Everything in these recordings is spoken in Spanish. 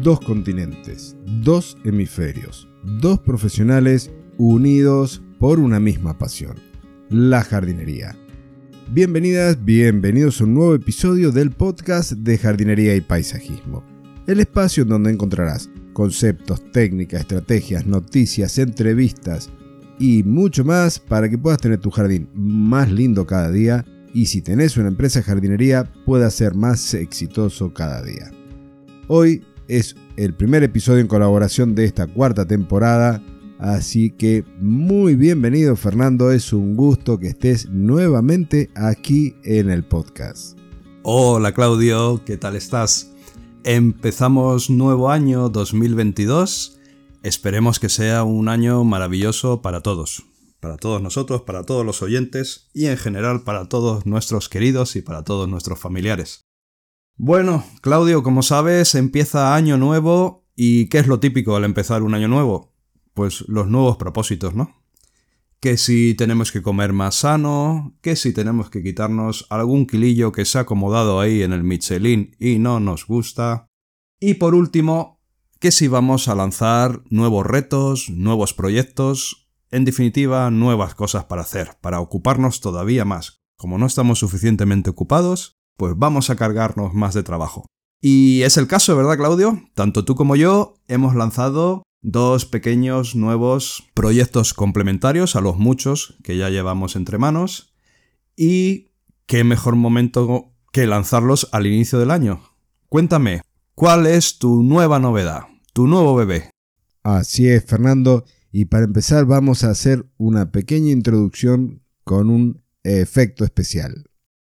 2 continentes, 2 hemisferios, 2 profesionales unidos por una misma pasión, la jardinería. Bienvenidas, bienvenidos a un nuevo episodio del podcast de jardinería y paisajismo. El espacio en donde encontrarás conceptos, técnicas, estrategias, noticias, entrevistas y mucho más para que puedas tener tu jardín más lindo cada día y si tenés una empresa de jardinería pueda ser más exitoso cada día. Hoy es el primer episodio en colaboración de esta 4ª temporada, así que muy bienvenido Fernando, es un gusto que estés nuevamente aquí en el podcast. Hola Claudio, ¿qué tal estás? Empezamos nuevo año 2022, esperemos que sea un año maravilloso para todos nosotros, para todos los oyentes y en general para todos nuestros queridos y para todos nuestros familiares. Bueno, Claudio, como sabes, empieza año nuevo y ¿qué es lo típico al empezar un año nuevo? Pues los nuevos propósitos, ¿no? Que si tenemos que comer más sano, que si tenemos que quitarnos algún kilillo que se ha acomodado ahí en el Michelin y no nos gusta. Y por último, que si vamos a lanzar nuevos retos, nuevos proyectos, en definitiva, nuevas cosas para hacer, para ocuparnos todavía más. Como no estamos suficientemente ocupados, pues vamos a cargarnos más de trabajo. Y es el caso, ¿verdad, Claudio? Tanto tú como yo hemos lanzado 2 pequeños nuevos proyectos complementarios a los muchos que ya llevamos entre manos. Y qué mejor momento que lanzarlos al inicio del año. Cuéntame, ¿cuál es tu nueva novedad, tu nuevo bebé? Así es, Fernando, y para empezar vamos a hacer una pequeña introducción con un efecto especial.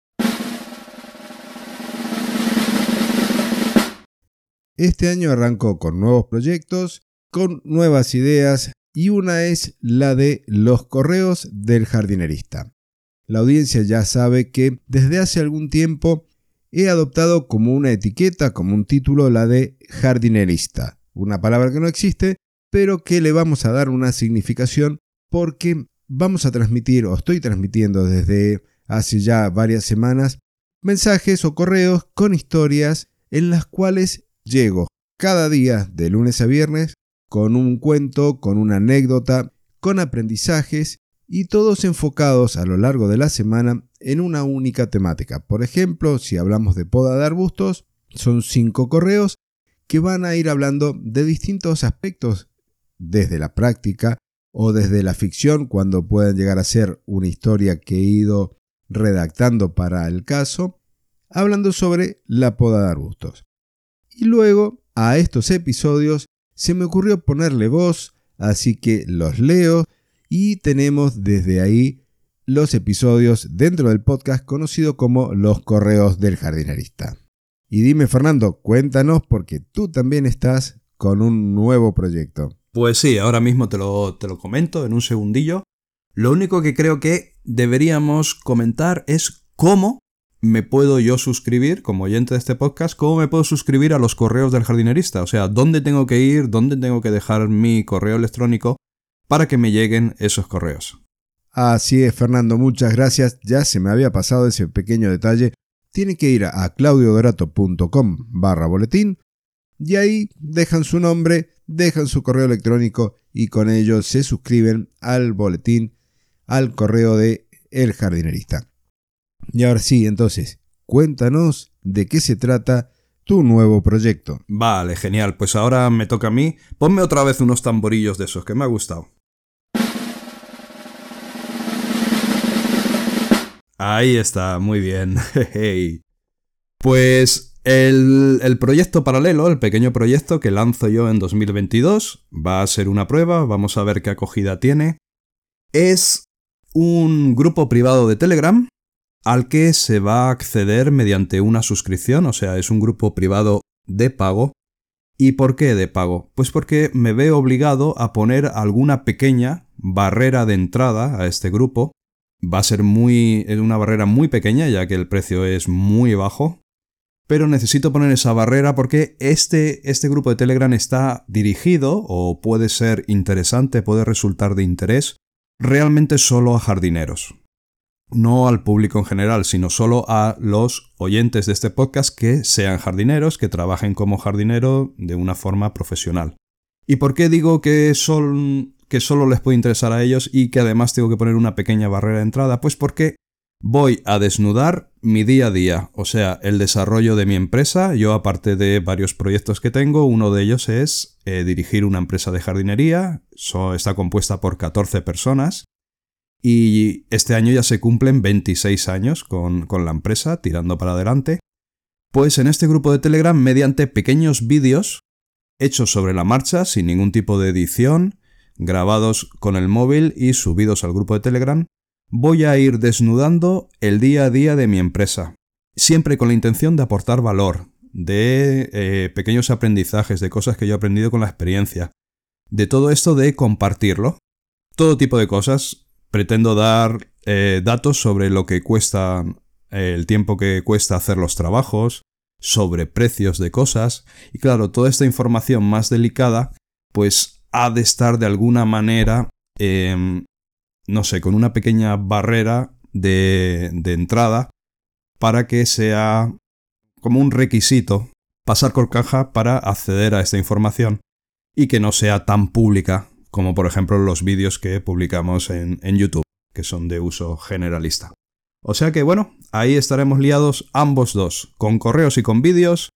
Este año arrancó con nuevos proyectos, con nuevas ideas y una es la de los correos del jardinerista. La audiencia ya sabe que desde hace algún tiempo he adoptado como una etiqueta, como un título, la de jardinerista. Una palabra que no existe, pero que le vamos a dar una significación porque vamos a transmitir, o estoy transmitiendo desde hace ya varias semanas, mensajes o correos con historias en las cuales llego cada día de lunes a viernes con un cuento, con una anécdota, con aprendizajes y todos enfocados a lo largo de la semana en una única temática. Por ejemplo, si hablamos de poda de arbustos, son 5 correos que van a ir hablando de distintos aspectos, desde la práctica o desde la ficción, cuando puedan llegar a ser una historia que he ido redactando para el caso, hablando sobre la poda de arbustos. Y luego a estos episodios se me ocurrió ponerle voz, así que los leo y tenemos desde ahí los episodios dentro del podcast conocido como los correos del jardinerista. Y dime Fernando, cuéntanos porque tú también estás con un nuevo proyecto. Pues sí, ahora mismo te lo comento en un segundillo. Lo único que creo que deberíamos comentar es cómo me puedo yo suscribir, como oyente de este podcast, cómo me puedo suscribir a los correos del jardinerista. O sea, dónde tengo que ir, dónde tengo que dejar mi correo electrónico para que me lleguen esos correos. Así es, Fernando, muchas gracias. Ya se me había pasado ese pequeño detalle. Tienen que ir a claudiodorato.com/boletín y ahí dejan su nombre, dejan su correo electrónico y con ello se suscriben al boletín, al correo de El Jardinerista. Y ahora sí, entonces, cuéntanos de qué se trata tu nuevo proyecto. Vale, genial. Pues ahora me toca a mí. Ponme otra vez unos tamborillos de esos, que me ha gustado. Ahí está, muy bien. Pues el proyecto paralelo, el pequeño proyecto que lanzo yo en 2022, va a ser una prueba, vamos a ver qué acogida tiene. Es un grupo privado de Telegram al que se va a acceder mediante una suscripción, o sea, es un grupo privado de pago. ¿Y por qué de pago? Pues porque me veo obligado a poner alguna pequeña barrera de entrada a este grupo. Va a ser una barrera muy pequeña, ya que el precio es muy bajo. Pero necesito poner esa barrera porque este grupo de Telegram está dirigido, o puede ser interesante, puede resultar de interés, realmente solo a jardineros. no al público en general, sino solo a los oyentes de este podcast que sean jardineros, que trabajen como jardinero de una forma profesional. ¿Y por qué digo que solo les puede interesar a ellos y que además tengo que poner una pequeña barrera de entrada? Pues porque voy a desnudar mi día a día, o sea, el desarrollo de mi empresa. Yo, aparte de varios proyectos que tengo, uno de ellos es dirigir una empresa de jardinería. Está compuesta por 14 personas y este año ya se cumplen 26 años con la empresa, tirando para adelante. Pues en este grupo de Telegram, mediante pequeños vídeos hechos sobre la marcha, sin ningún tipo de edición, grabados con el móvil y subidos al grupo de Telegram, voy a ir desnudando el día a día de mi empresa, siempre con la intención de aportar valor, de pequeños aprendizajes, de cosas que yo he aprendido con la experiencia, de todo esto de compartirlo, todo tipo de cosas. Pretendo dar datos sobre lo que cuesta, el tiempo que cuesta hacer los trabajos, sobre precios de cosas, y claro, toda esta información más delicada pues ha de estar de alguna manera no sé, con una pequeña barrera de entrada para que sea como un requisito pasar por caja para acceder a esta información y que no sea tan pública como por ejemplo los vídeos que publicamos en YouTube, que son de uso generalista. O sea que bueno, ahí estaremos liados ambos dos, con correos y con vídeos,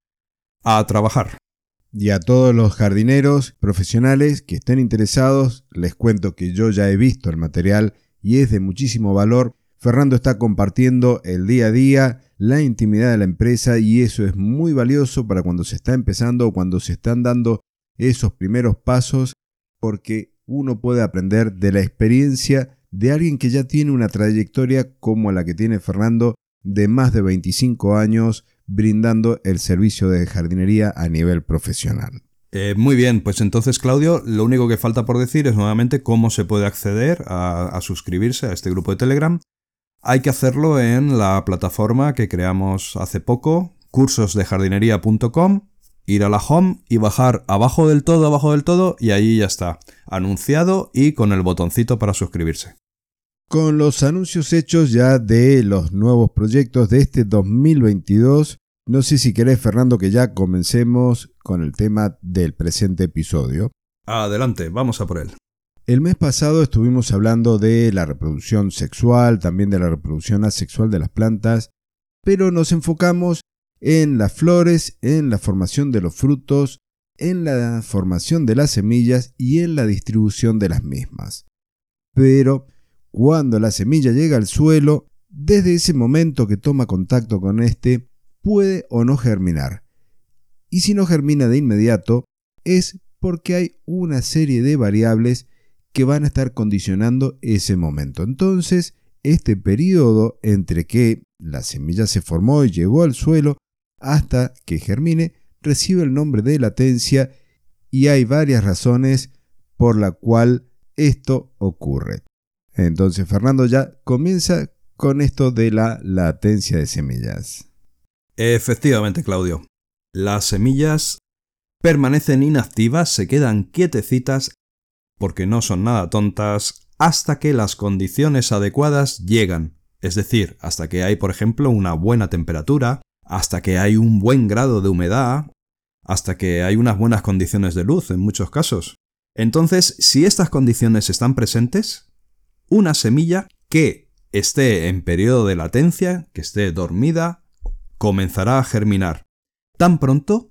a trabajar. Y a todos los jardineros profesionales que estén interesados, les cuento que yo ya he visto el material y es de muchísimo valor. Fernando está compartiendo el día a día, la intimidad de la empresa, y eso es muy valioso para cuando se está empezando o cuando se están dando esos primeros pasos, porque uno puede aprender de la experiencia de alguien que ya tiene una trayectoria como la que tiene Fernando, de más de 25 años brindando el servicio de jardinería a nivel profesional. Muy bien, pues entonces, Claudio, lo único que falta por decir es nuevamente cómo se puede acceder a suscribirse a este grupo de Telegram. Hay que hacerlo en la plataforma que creamos hace poco, cursosdejardinería.com, ir a la home y bajar abajo del todo, y ahí ya está, anunciado y con el botoncito para suscribirse. Con los anuncios hechos ya de los nuevos proyectos de este 2022, no sé si querés, Fernando, que ya comencemos con el tema del presente episodio. Adelante, vamos a por él. El mes pasado estuvimos hablando de la reproducción sexual, también de la reproducción asexual de las plantas, pero nos enfocamos en las flores, en la formación de los frutos, en la formación de las semillas y en la distribución de las mismas. Pero cuando la semilla llega al suelo, desde ese momento que toma contacto con este, puede o no germinar. Y si no germina de inmediato, es porque hay una serie de variables que van a estar condicionando ese momento. Entonces, este periodo entre que la semilla se formó y llegó al suelo hasta que germine, recibe el nombre de latencia, y hay varias razones por la cual esto ocurre. Entonces, Fernando ya comienza con esto de la latencia de semillas. Efectivamente, Claudio. Las semillas permanecen inactivas, se quedan quietecitas, porque no son nada tontas, hasta que las condiciones adecuadas llegan. Es decir, hasta que hay, por ejemplo, una buena temperatura, hasta que hay un buen grado de humedad, hasta que hay unas buenas condiciones de luz en muchos casos. Entonces, si estas condiciones están presentes, una semilla que esté en periodo de latencia, que esté dormida, comenzará a germinar tan pronto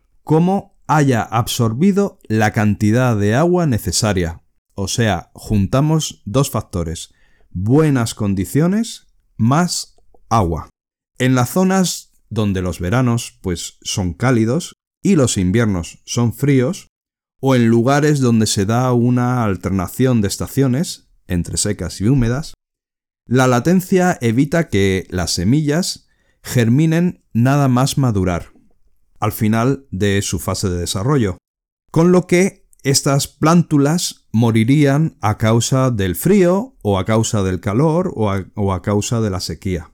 como haya absorbido la cantidad de agua necesaria. O sea, juntamos dos factores: buenas condiciones más agua. En las zonas donde los veranos pues son cálidos y los inviernos son fríos, o en lugares donde se da una alternación de estaciones entre secas y húmedas, la latencia evita que las semillas germinen nada más madurar, al final de su fase de desarrollo, con lo que estas plántulas morirían a causa del frío, o a causa del calor, o a causa de la sequía.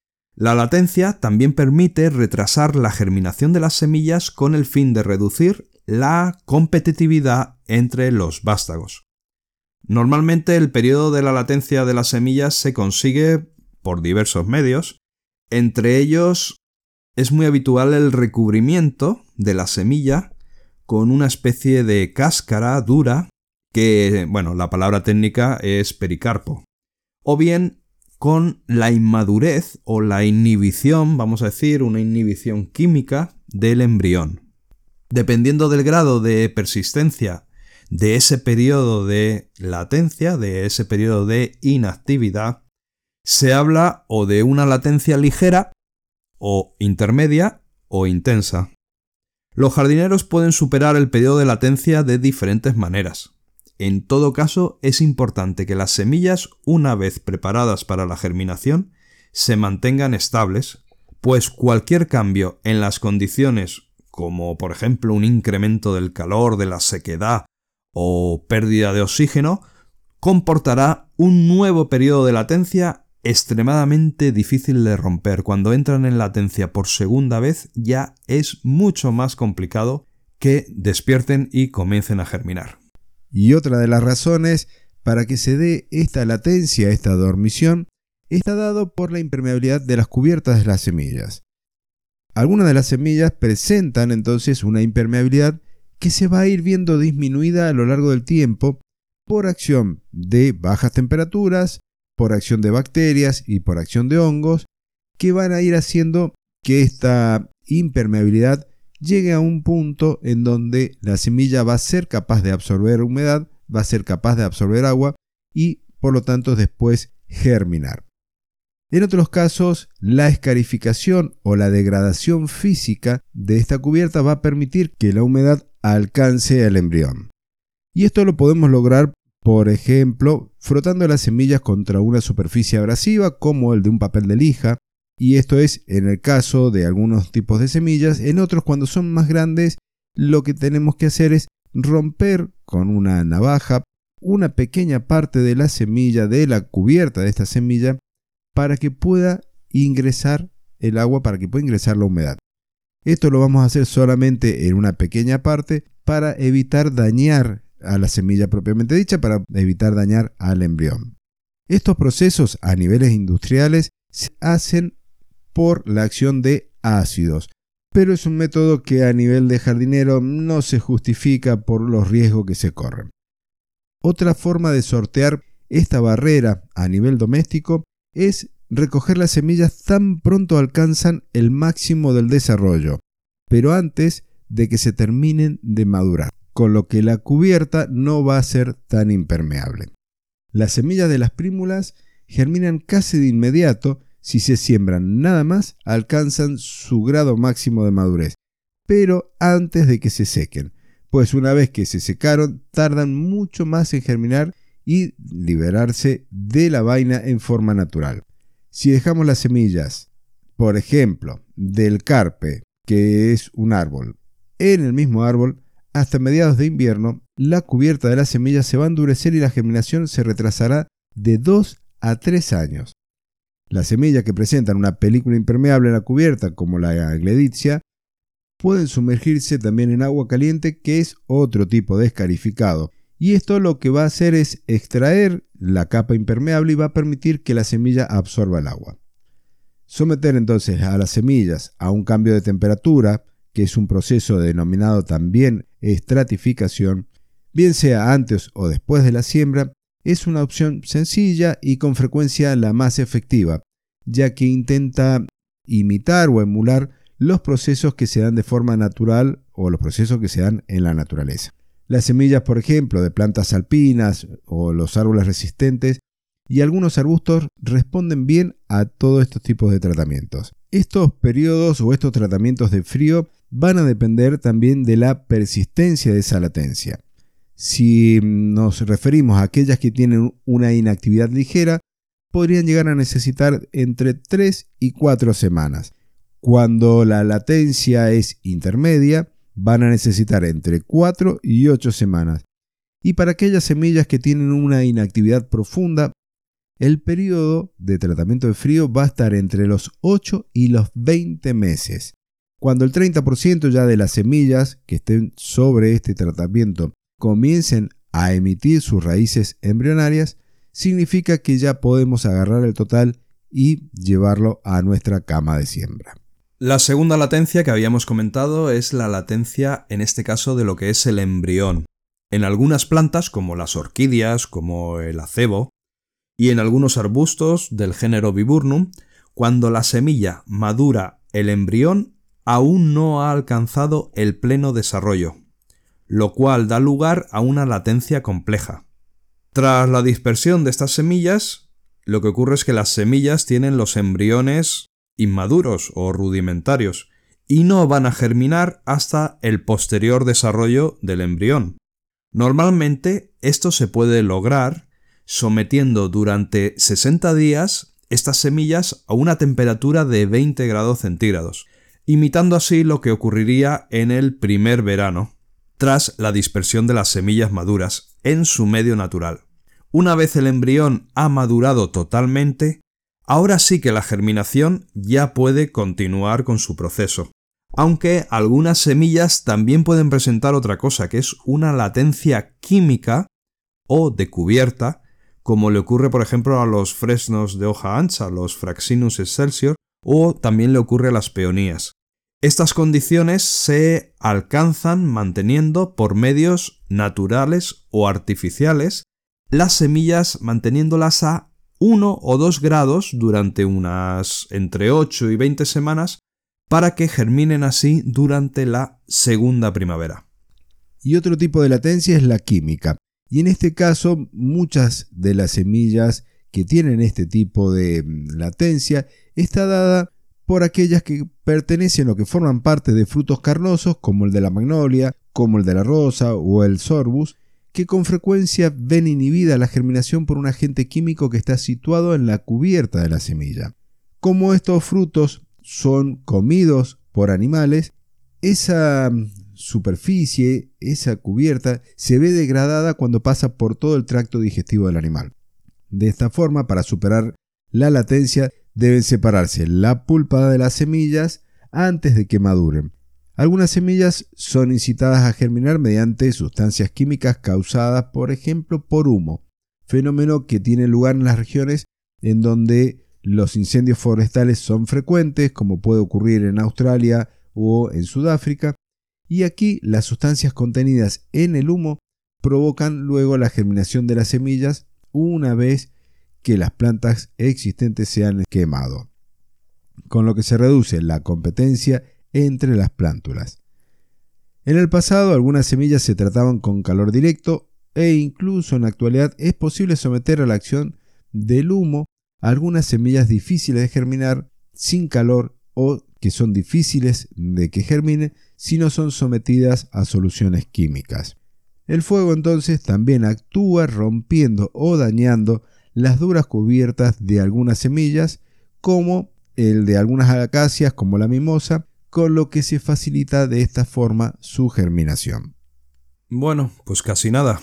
La latencia también permite retrasar la germinación de las semillas con el fin de reducir la competitividad entre los vástagos. Normalmente el periodo de la latencia de las semillas se consigue por diversos medios. Entre ellos es muy habitual el recubrimiento de la semilla con una especie de cáscara dura que, la palabra técnica es pericarpo. O bien con la inmadurez o la inhibición, vamos a decir, una inhibición química del embrión. Dependiendo del grado de persistencia de ese periodo de latencia, de ese periodo de inactividad, se habla o de una latencia ligera, o intermedia, o intensa. Los jardineros pueden superar el periodo de latencia de diferentes maneras. En todo caso, es importante que las semillas, una vez preparadas para la germinación, se mantengan estables, pues cualquier cambio en las condiciones, como por ejemplo un incremento del calor, de la sequedad o pérdida de oxígeno, comportará un nuevo periodo de latencia extremadamente difícil de romper. Cuando entran en latencia por segunda vez, ya es mucho más complicado que despierten y comiencen a germinar. Y otra de las razones para que se dé esta latencia, esta dormición, está dado por la impermeabilidad de las cubiertas de las semillas. Algunas de las semillas presentan entonces una impermeabilidad que se va a ir viendo disminuida a lo largo del tiempo por acción de bajas temperaturas, por acción de bacterias y por acción de hongos, que van a ir haciendo que esta impermeabilidad llegue a un punto en donde la semilla va a ser capaz de absorber humedad, va a ser capaz de absorber agua y por lo tanto después germinar. En otros casos, la escarificación o la degradación física de esta cubierta va a permitir que la humedad alcance al embrión. Y esto lo podemos lograr, por ejemplo, frotando las semillas contra una superficie abrasiva como el de un papel de lija, y esto es en el caso de algunos tipos de semillas. En otros, cuando son más grandes, lo que tenemos que hacer es romper con una navaja una pequeña parte de la semilla, de la cubierta de esta semilla, para que pueda ingresar el agua, para que pueda ingresar la humedad. Esto lo vamos a hacer solamente en una pequeña parte para evitar dañar a la semilla propiamente dicha, para evitar dañar al embrión. Estos procesos a niveles industriales se hacen por la acción de ácidos, pero es un método que a nivel de jardinero no se justifica por los riesgos que se corren. Otra forma de sortear esta barrera a nivel doméstico es recoger las semillas tan pronto alcanzan el máximo del desarrollo, pero antes de que se terminen de madurar, con lo que la cubierta no va a ser tan impermeable. Las semillas de las prímulas germinan casi de inmediato. Si se siembran nada más, alcanzan su grado máximo de madurez, pero antes de que se sequen, pues una vez que se secaron, tardan mucho más en germinar y liberarse de la vaina en forma natural. Si dejamos las semillas, por ejemplo, del carpe, que es un árbol, en el mismo árbol, hasta mediados de invierno, la cubierta de las semillas se va a endurecer y la germinación se retrasará de 2 a 3 años. Las semillas que presentan una película impermeable en la cubierta, como la Gleditsia, pueden sumergirse también en agua caliente, que es otro tipo de escarificado. Y esto lo que va a hacer es extraer la capa impermeable y va a permitir que la semilla absorba el agua. Someter entonces a las semillas a un cambio de temperatura, que es un proceso denominado también estratificación, bien sea antes o después de la siembra, es una opción sencilla y con frecuencia la más efectiva, ya que intenta imitar o emular los procesos que se dan de forma natural o los procesos que se dan en la naturaleza. Las semillas, por ejemplo, de plantas alpinas o los árboles resistentes y algunos arbustos responden bien a todos estos tipos de tratamientos. Estos periodos o estos tratamientos de frío van a depender también de la persistencia de esa latencia. Si nos referimos a aquellas que tienen una inactividad ligera, podrían llegar a necesitar entre 3 y 4 semanas. Cuando la latencia es intermedia, van a necesitar entre 4 y 8 semanas. Y para aquellas semillas que tienen una inactividad profunda, el periodo de tratamiento de frío va a estar entre los 8 y los 20 meses. Cuando el 30% ya de las semillas que estén sobre este tratamiento comiencen a emitir sus raíces embrionarias, significa que ya podemos agarrar el total y llevarlo a nuestra cama de siembra. La segunda latencia que habíamos comentado es la latencia, en este caso, de lo que es el embrión. En algunas plantas, como las orquídeas, como el acebo, y en algunos arbustos del género Viburnum, cuando la semilla madura el embrión, aún no ha alcanzado el pleno desarrollo, lo cual da lugar a una latencia compleja. Tras la dispersión de estas semillas, lo que ocurre es que las semillas tienen los embriones inmaduros o rudimentarios y no van a germinar hasta el posterior desarrollo del embrión. Normalmente esto se puede lograr sometiendo durante 60 días estas semillas a una temperatura de 20 grados centígrados, imitando así lo que ocurriría en el primer verano, tras la dispersión de las semillas maduras en su medio natural. Una vez el embrión ha madurado totalmente, ahora sí que la germinación ya puede continuar con su proceso. Aunque algunas semillas también pueden presentar otra cosa, que es una latencia química o de cubierta, como le ocurre por ejemplo a los fresnos de hoja ancha, los Fraxinus excelsior, o también le ocurre a las peonías. Estas condiciones se alcanzan manteniendo por medios naturales o artificiales las semillas, manteniéndolas a 1 o 2 grados durante unas entre 8 y 20 semanas para que germinen así durante la segunda primavera. Y otro tipo de latencia es la química. Y en este caso, muchas de las semillas que tienen este tipo de latencia está dada por aquellas que pertenecen o que forman parte de frutos carnosos, como el de la magnolia, como el de la rosa o el sorbus, que con frecuencia ven inhibida la germinación por un agente químico que está situado en la cubierta de la semilla. Como estos frutos son comidos por animales, esa superficie, esa cubierta, se ve degradada cuando pasa por todo el tracto digestivo del animal. De esta forma, para superar la latencia, deben separarse la pulpa de las semillas antes de que maduren. Algunas semillas son incitadas a germinar mediante sustancias químicas causadas, por ejemplo, por humo, fenómeno que tiene lugar en las regiones en donde los incendios forestales son frecuentes, como puede ocurrir en Australia o en Sudáfrica, y aquí las sustancias contenidas en el humo provocan luego la germinación de las semillas una vez que las plantas existentes se han quemado, con lo que se reduce la competencia entre las plántulas. En el pasado algunas semillas se trataban con calor directo e incluso en la actualidad es posible someter a la acción del humo algunas semillas difíciles de germinar sin calor o que son difíciles de que germinen si no son sometidas a soluciones químicas. El fuego entonces también actúa rompiendo o dañando las duras cubiertas de algunas semillas, como el de algunas acacias como la mimosa, con lo que se facilita de esta forma su germinación. Bueno, pues casi nada.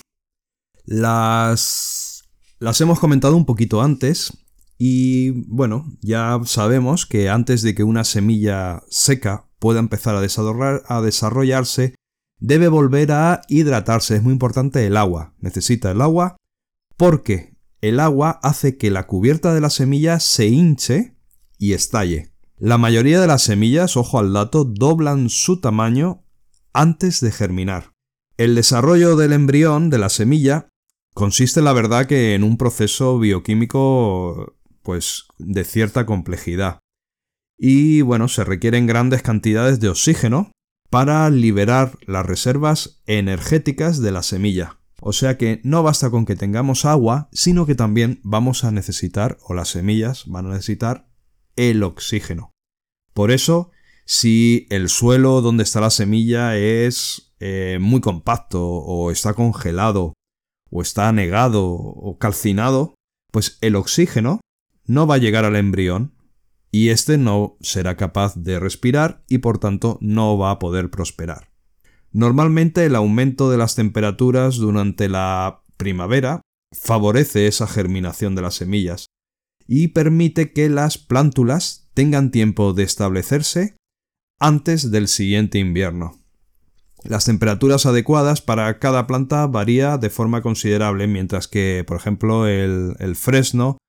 Las hemos comentado un poquito antes y bueno, ya sabemos que antes de que una semilla seca pueda empezar a desarrollarse, debe volver a hidratarse. Es muy importante el agua. Necesita el agua porque el agua hace que la cubierta de la semilla se hinche y estalle. La mayoría de las semillas, ojo al dato, doblan su tamaño antes de germinar. El desarrollo del embrión de la semilla consiste, la verdad, que en un proceso bioquímico pues de cierta complejidad. Y bueno, se requieren grandes cantidades de oxígeno para liberar las reservas energéticas de la semilla. O sea que no basta con que tengamos agua, sino que también vamos a necesitar, o las semillas van a necesitar, el oxígeno. Por eso, si el suelo donde está la semilla es muy compacto, o está congelado, o está anegado, o calcinado, pues el oxígeno no va a llegar al embrión y este no será capaz de respirar y por tanto no va a poder prosperar. Normalmente el aumento de las temperaturas durante la primavera favorece esa germinación de las semillas y permite que las plántulas tengan tiempo de establecerse antes del siguiente invierno. Las temperaturas adecuadas para cada planta varía de forma considerable, mientras que, por ejemplo, el fresno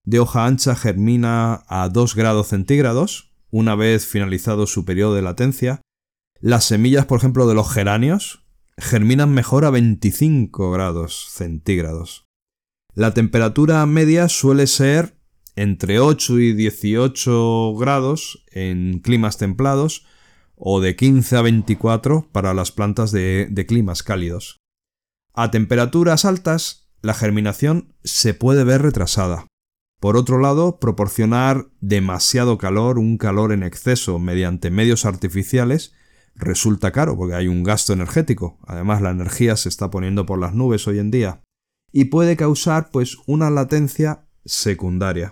de hoja ancha germina a 2 grados centígrados, una vez finalizado su periodo de latencia. Las semillas, por ejemplo, de los geranios, germinan mejor a 25 grados centígrados. La temperatura media suele ser entre 8 y 18 grados en climas templados o de 15 a 24 para las plantas de climas cálidos. A temperaturas altas, la germinación se puede ver retrasada. Por otro lado, proporcionar demasiado calor, un calor en exceso mediante medios artificiales, resulta caro porque hay un gasto energético. Además, la energía se está poniendo por las nubes hoy en día y puede causar una latencia secundaria.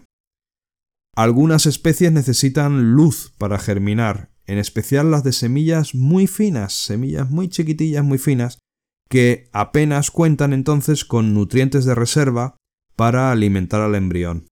Algunas especies necesitan luz para germinar, en especial las de semillas muy finas, semillas muy chiquitillas, muy finas, que apenas cuentan entonces con nutrientes de reserva para alimentar al embrión.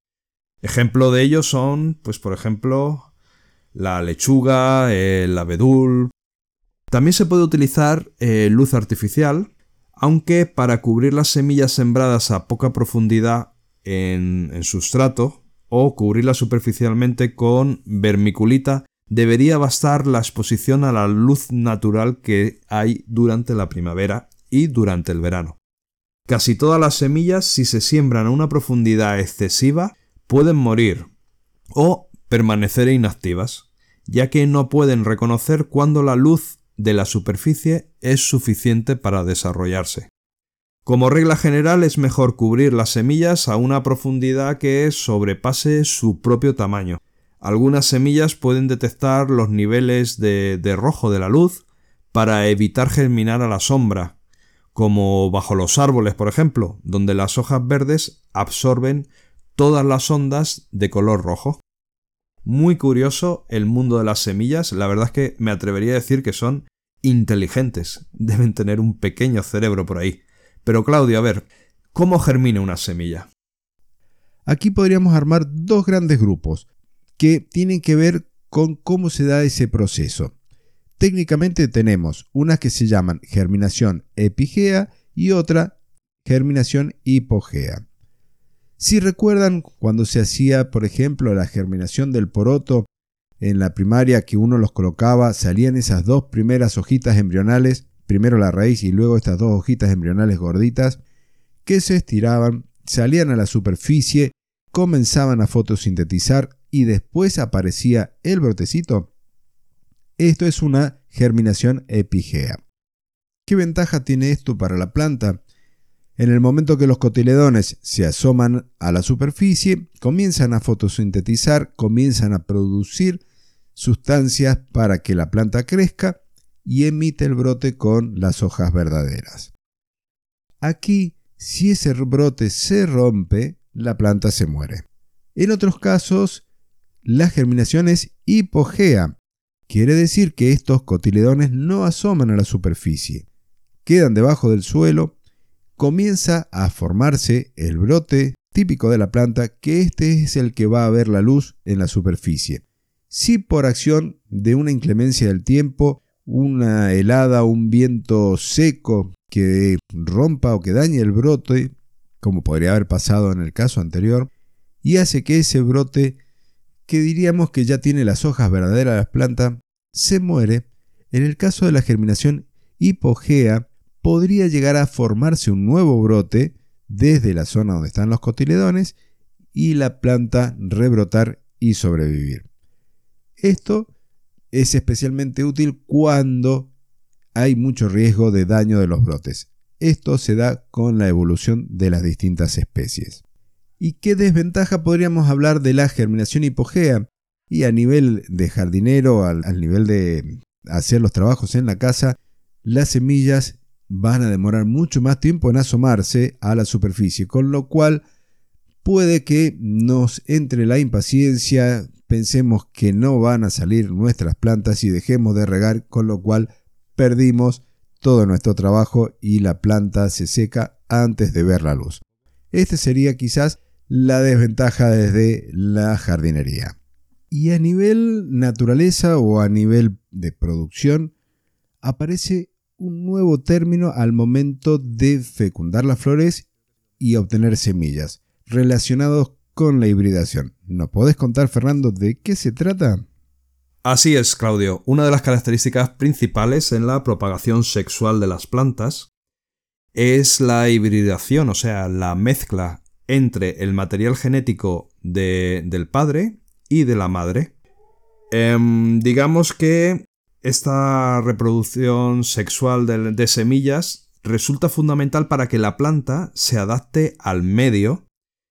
Ejemplo de ello son, por ejemplo, la lechuga, el abedul. También se puede utilizar luz artificial, aunque para cubrir las semillas sembradas a poca profundidad en sustrato o cubrirlas superficialmente con vermiculita, debería bastar la exposición a la luz natural que hay durante la primavera y durante el verano. Casi todas las semillas, si se siembran a una profundidad excesiva, pueden morir o permanecer inactivas, ya que no pueden reconocer cuándo la luz de la superficie es suficiente para desarrollarse. Como regla general, es mejor cubrir las semillas a una profundidad que sobrepase su propio tamaño. Algunas semillas pueden detectar los niveles de rojo de la luz para evitar germinar a la sombra, como bajo los árboles, por ejemplo, donde las hojas verdes absorben todas las ondas de color rojo. Muy curioso el mundo de las semillas, la verdad es que me atrevería a decir que son inteligentes, deben tener un pequeño cerebro por ahí. Pero Claudio, a ver, ¿cómo germina una semilla? Aquí podríamos armar dos grandes grupos que tienen que ver con cómo se da ese proceso. Técnicamente tenemos unas que se llaman germinación epigea y otra germinación hipogea. Si recuerdan cuando se hacía, por ejemplo, la germinación del poroto en la primaria, que uno los colocaba, salían esas dos primeras hojitas embrionales, primero la raíz y luego estas dos hojitas embrionales gorditas, que se estiraban, salían a la superficie, comenzaban a fotosintetizar y después aparecía el brotecito. Esto es una germinación epigea. ¿Qué ventaja tiene esto para la planta? En el momento que los cotiledones se asoman a la superficie, comienzan a fotosintetizar, comienzan a producir sustancias para que la planta crezca y emite el brote con las hojas verdaderas. Aquí, si ese brote se rompe, la planta se muere. En otros casos, la germinación es hipogea. Quiere decir que estos cotiledones no asoman a la superficie, quedan debajo del suelo, comienza a formarse el brote típico de la planta, que este es el que va a ver la luz en la superficie. Si por acción de una inclemencia del tiempo, una helada, un viento seco que rompa o que dañe el brote, como podría haber pasado en el caso anterior, y hace que ese brote, que diríamos que ya tiene las hojas verdaderas de la planta, se muere. En el caso de la germinación hipogea, podría llegar a formarse un nuevo brote desde la zona donde están los cotiledones y la planta rebrotar y sobrevivir. Esto es especialmente útil cuando hay mucho riesgo de daño de los brotes. Esto se da con la evolución de las distintas especies. ¿Y qué desventaja podríamos hablar de la germinación hipogea? Y a nivel de jardinero, al nivel de hacer los trabajos en la casa, las semillas van a demorar mucho más tiempo en asomarse a la superficie, con lo cual puede que nos entre la impaciencia, pensemos que no van a salir nuestras plantas y dejemos de regar, con lo cual perdimos todo nuestro trabajo y la planta se seca antes de ver la luz. Esta sería quizás la desventaja desde la jardinería. Y a nivel naturaleza o a nivel de producción, aparece un nuevo término al momento de fecundar las flores y obtener semillas, relacionados con la hibridación. ¿Nos podés contar, Fernando, de qué se trata? Así es, Claudio. Una de las características principales en la propagación sexual de las plantas es la hibridación, o sea, la mezcla entre el material genético del padre y de la madre. Digamos que esta reproducción sexual de semillas resulta fundamental para que la planta se adapte al medio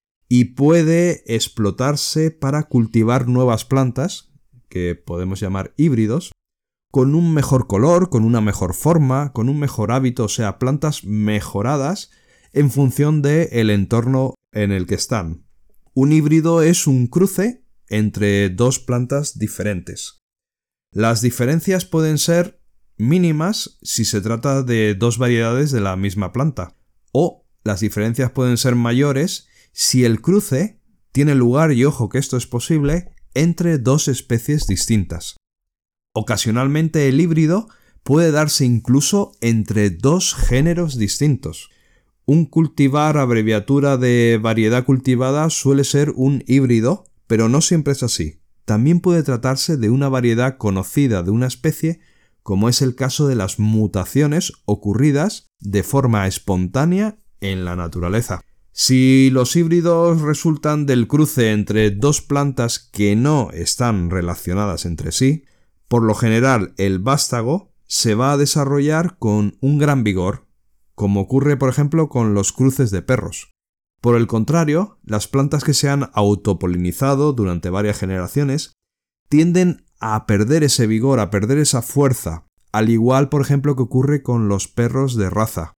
y puede explotarse para cultivar nuevas plantas, que podemos llamar híbridos, con un mejor color, con una mejor forma, con un mejor hábito, o sea, plantas mejoradas en función del entorno en el que están. Un híbrido es un cruce entre dos plantas diferentes. Las diferencias pueden ser mínimas si se trata de dos variedades de la misma planta, o las diferencias pueden ser mayores si el cruce tiene lugar, y ojo que esto es posible, entre dos especies distintas. Ocasionalmente el híbrido puede darse incluso entre dos géneros distintos. Un cultivar abreviatura de variedad cultivada suele ser un híbrido, pero no siempre es así. También puede tratarse de una variedad conocida de una especie, como es el caso de las mutaciones ocurridas de forma espontánea en la naturaleza. Si los híbridos resultan del cruce entre dos plantas que no están relacionadas entre sí, por lo general el vástago se va a desarrollar con un gran vigor, como ocurre por ejemplo con los cruces de perros. Por el contrario, las plantas que se han autopolinizado durante varias generaciones tienden a perder ese vigor, a perder esa fuerza, al igual por ejemplo que ocurre con los perros de raza.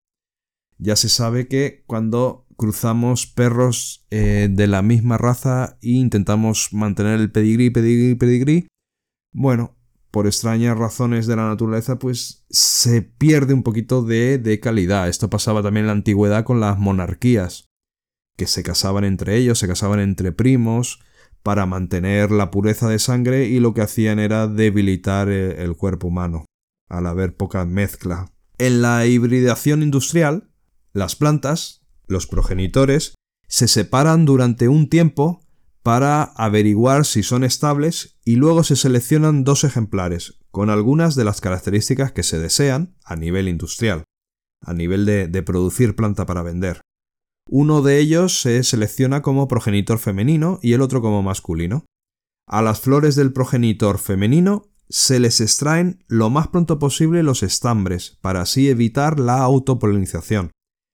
Ya se sabe que cuando cruzamos perros de la misma raza e intentamos mantener el pedigrí, bueno, por extrañas razones de la naturaleza, pues se pierde un poquito de calidad. Esto pasaba también en la antigüedad con las monarquías, que se casaban entre ellos, se casaban entre primos, para mantener la pureza de sangre, y lo que hacían era debilitar el cuerpo humano, al haber poca mezcla. En la hibridación industrial, las plantas, los progenitores, se separan durante un tiempo para averiguar si son estables y luego se seleccionan dos ejemplares, con algunas de las características que se desean a nivel industrial, a nivel de producir planta para vender. Uno de ellos se selecciona como progenitor femenino y el otro como masculino. A las flores del progenitor femenino se les extraen lo más pronto posible los estambres para así evitar la autopolinización,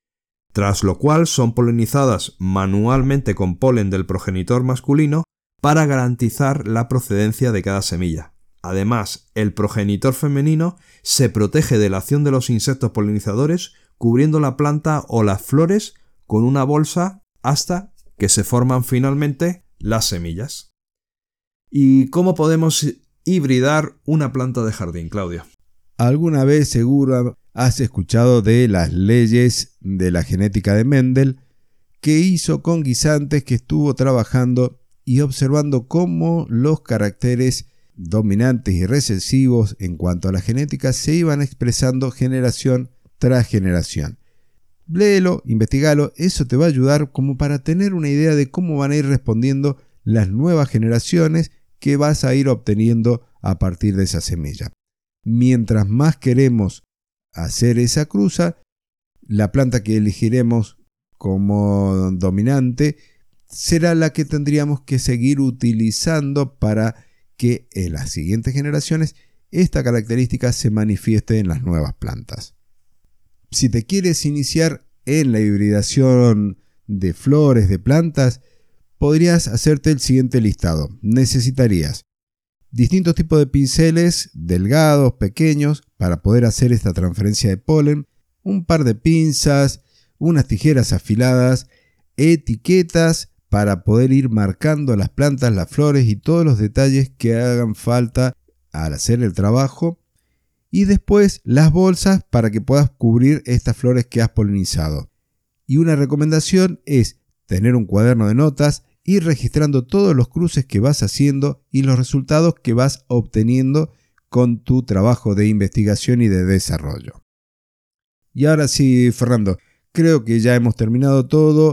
tras lo cual son polinizadas manualmente con polen del progenitor masculino para garantizar la procedencia de cada semilla. Además, el progenitor femenino se protege de la acción de los insectos polinizadores cubriendo la planta o las flores con una bolsa hasta que se forman finalmente las semillas. ¿Y cómo podemos hibridar una planta de jardín, Claudio? Alguna vez seguro has escuchado de las leyes de la genética de Mendel, que hizo con guisantes, que estuvo trabajando y observando cómo los caracteres dominantes y recesivos en cuanto a la genética se iban expresando generación tras generación. Léelo, investigalo, eso te va a ayudar como para tener una idea de cómo van a ir respondiendo las nuevas generaciones que vas a ir obteniendo a partir de esa semilla. Mientras más queremos hacer esa cruza, la planta que elegiremos como dominante será la que tendríamos que seguir utilizando para que en las siguientes generaciones esta característica se manifieste en las nuevas plantas. Si te quieres iniciar en la hibridación de flores, de plantas, podrías hacerte el siguiente listado. Necesitarías distintos tipos de pinceles, delgados, pequeños, para poder hacer esta transferencia de polen, un par de pinzas, unas tijeras afiladas, etiquetas para poder ir marcando las plantas, las flores y todos los detalles que hagan falta al hacer el trabajo, y después las bolsas para que puedas cubrir estas flores que has polinizado. Y una recomendación es tener un cuaderno de notas, ir registrando todos los cruces que vas haciendo y los resultados que vas obteniendo con tu trabajo de investigación y de desarrollo. Y ahora sí, Fernando, creo que ya hemos terminado todo.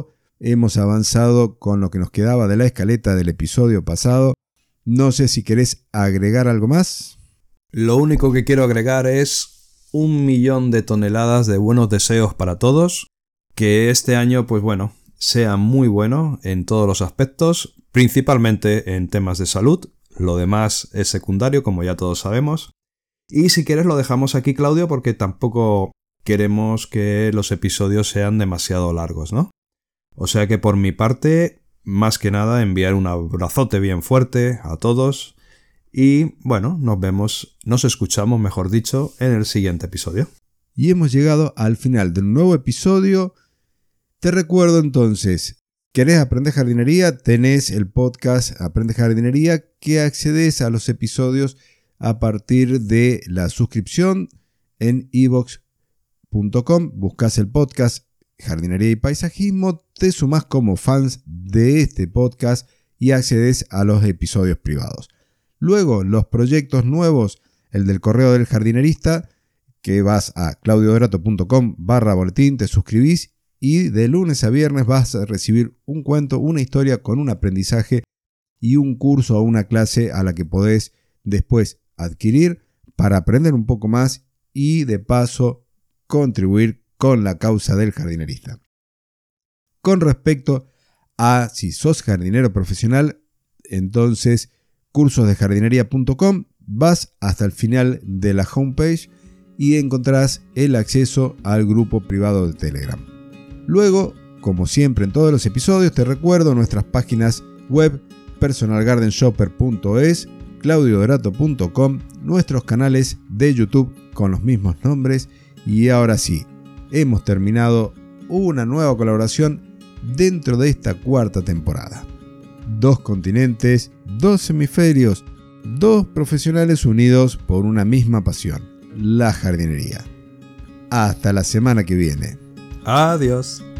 hemos avanzado con lo que nos quedaba de la escaleta del episodio pasado. No sé si querés agregar algo más. Lo único que quiero agregar es 1.000.000 de toneladas de buenos deseos para todos. Que este año, pues bueno, sea muy bueno en todos los aspectos, principalmente en temas de salud. Lo demás es secundario, como ya todos sabemos. Y si quieres lo dejamos aquí, Claudio, porque tampoco queremos que los episodios sean demasiado largos, ¿no? O sea que por mi parte, más que nada, enviar un abrazote bien fuerte a todos. Y bueno, nos escuchamos, mejor dicho, en el siguiente episodio. Y hemos llegado al final de un nuevo episodio. Te recuerdo entonces, ¿querés aprender jardinería? Tenés el podcast Aprende Jardinería, que accedes a los episodios a partir de la suscripción en iVoox.com. Buscás el podcast Jardinería y Paisajismo, te sumás como fans de este podcast y accedes a los episodios privados. Luego, los proyectos nuevos, el del correo del jardinerista, que vas a claudiodorato.com/boletín, te suscribís y de lunes a viernes vas a recibir un cuento, una historia con un aprendizaje y un curso o una clase a la que podés después adquirir para aprender un poco más y de paso contribuir con la causa del jardinerista. Con respecto a si sos jardinero profesional, entonces cursosdejardinería.com, vas hasta el final de la homepage y encontrarás el acceso al grupo privado de Telegram. Luego, como siempre en todos los episodios, te recuerdo nuestras páginas web personalgardenshopper.es, claudiodorato.com, nuestros canales de YouTube con los mismos nombres y ahora sí, hemos terminado una nueva colaboración dentro de esta cuarta temporada. 2 continentes, 2 hemisferios, 2 profesionales unidos por una misma pasión, la jardinería. Hasta la semana que viene. Adiós.